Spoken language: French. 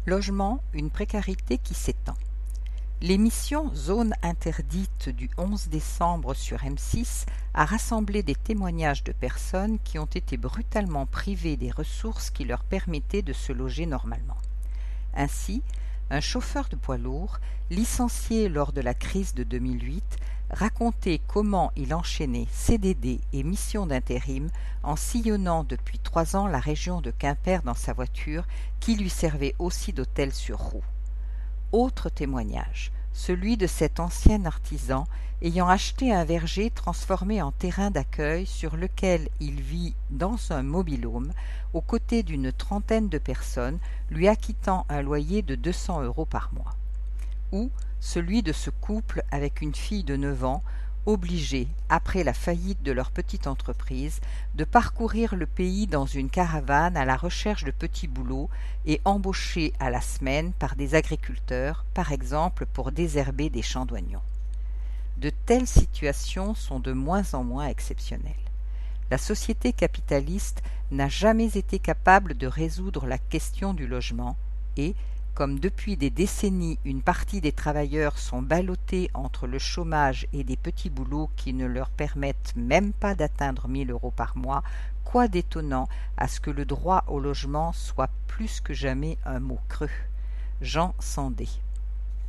Logement, une précarité qui s'étend. L'émission Zone interdite du 11 décembre sur M6 a rassemblé des témoignages de personnes qui ont été brutalement privées des ressources qui leur permettaient de se loger normalement. Ainsi, un chauffeur de poids lourd, licencié lors de la crise de 2008, racontait comment il enchaînait CDD et missions d'intérim en sillonnant depuis 3 ans la région de Quimper dans sa voiture qui lui servait aussi d'hôtel sur roue. Autre témoignage, celui de cet ancien artisan ayant acheté un verger transformé en terrain d'accueil sur lequel il vit dans un mobil-home aux côtés d'une trentaine de personnes lui acquittant un loyer de 200 € par mois. Ou celui de ce couple avec une fille de 9 ans, obligés, après la faillite de leur petite entreprise, de parcourir le pays dans une caravane à la recherche de petits boulots et embauchés à la semaine par des agriculteurs, par exemple pour désherber des champs d'oignons. De telles situations sont de moins en moins exceptionnelles. La société capitaliste n'a jamais été capable de résoudre la question du logement et, comme depuis des décennies une partie des travailleurs sont ballottés entre le chômage et des petits boulots qui ne leur permettent même pas d'atteindre 1 000 € par mois, quoi d'étonnant à ce que le droit au logement soit plus que jamais un mot creux. Jean Sandé.